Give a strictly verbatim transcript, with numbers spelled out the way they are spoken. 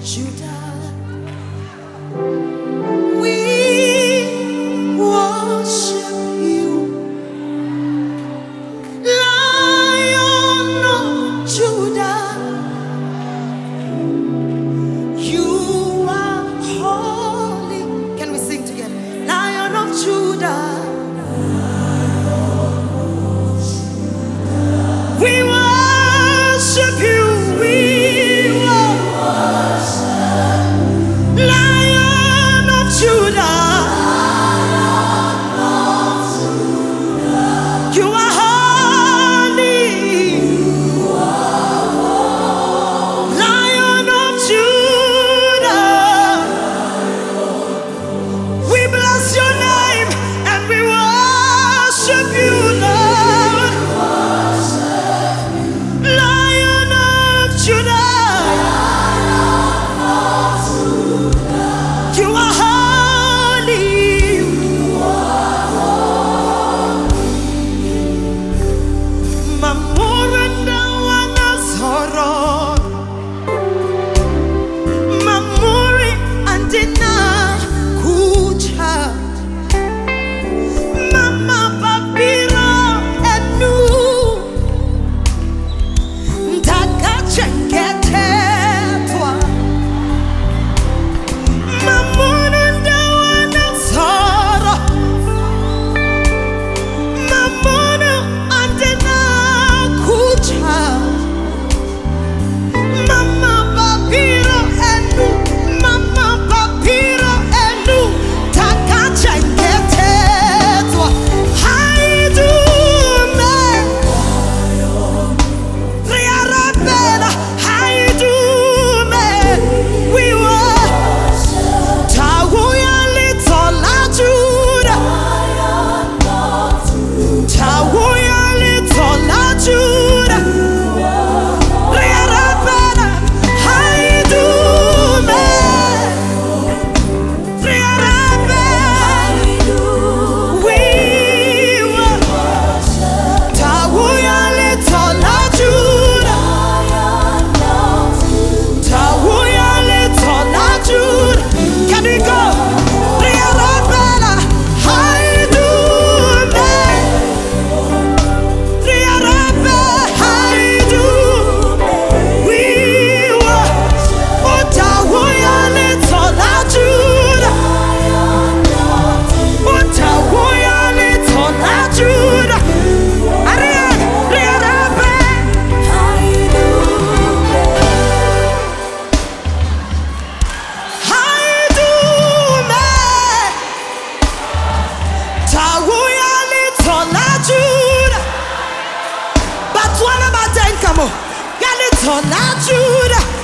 Judah, we worship you, Lion of Judah. You are holy. Can we sing together? Lion of Judah, we worship you. We Lion of Judah, you are holy. Lion of Judah, we bless your name and we worship you, Lord. Lion of Judah, you are holy. Mamuranda wanazoro, mamuri andina kucha, mama papira enu, ndaka chengetetwa. Mamuranda wanazoro, mamuna andina kucha, mama papira enu, mama papira enu, taka chengetetwa. Haidume, riarabela, haidume, we were Tawuya litola Judah, Tawuya litola Judah, riarabela, haidume, riarabela, we were Tawuya litola Judah, Tawuya litola Judah. Can we go? Riarabela, haidume, riarabela, haidume, we were Tawuya litola Judah, Tawuya litola Judah. Ariel, riarabela, haidume, Tawuya litola Judah. Batwana batenkamo, ya litola Judah.